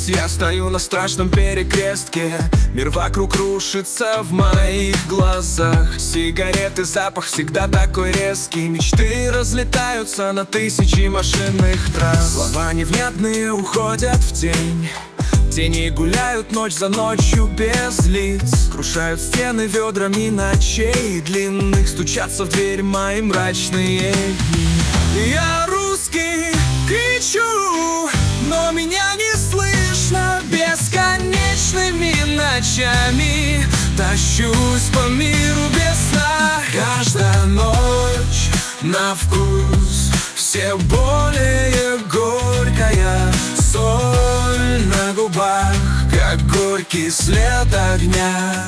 Я стою на страшном перекрестке, мир вокруг рушится в моих глазах. Сигареты, запах всегда такой резкий, мечты разлетаются на тысячи машинных трасс. Слова невнятные уходят в тень, тени гуляют ночь за ночью без лиц. Крушают стены ведрами ночей длинных, стучатся в дверь мои мрачные дни. Я русский, кричу, но меня не слышно. Бесконечными ночами тащусь по миру без сна. Каждая ночь на вкус все более горькая. Соль на губах, как горький след огня.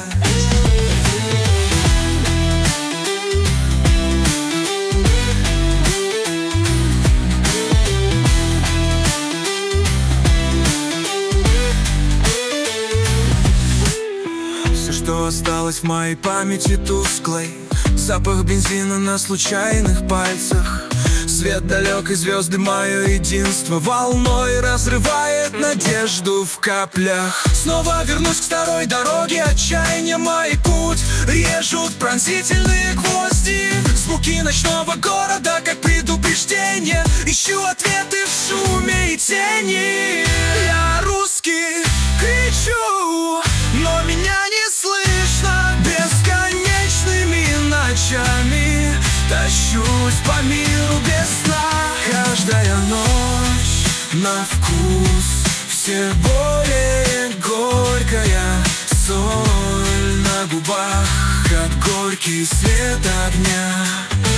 Все, что осталось в моей памяти тусклой, запах бензина на случайных пальцах. Свет далекой звезды, мое единство, волной разрывает надежду в каплях. Снова вернусь к старой дороге, отчаяния мой путь режут пронзительные гвозди. Звуки ночного города, как предупреждение, ищу ответы в шуме и тени. Я русский, кричу, но меня не слышно. Бесконечными ночами тащусь по миру без сна. Каждая ночь на вкус все более горькая. Соль на губах, как горький свет огня.